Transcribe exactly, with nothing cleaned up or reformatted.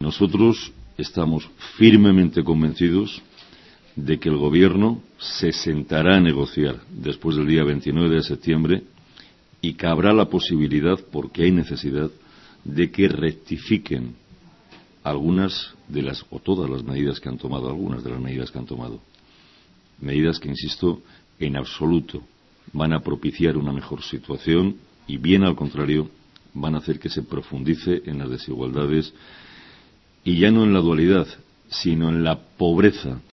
Nosotros estamos firmemente convencidos de que el Gobierno se sentará a negociar después del día veintinueve de septiembre y que habrá la posibilidad, porque hay necesidad, de que rectifiquen algunas de las, o todas las medidas que han tomado, algunas de las medidas que han tomado. Medidas que, insisto, en absoluto van a propiciar una mejor situación y, bien al contrario, van a hacer que se profundice en las desigualdades y ya no en la dualidad, sino en la pobreza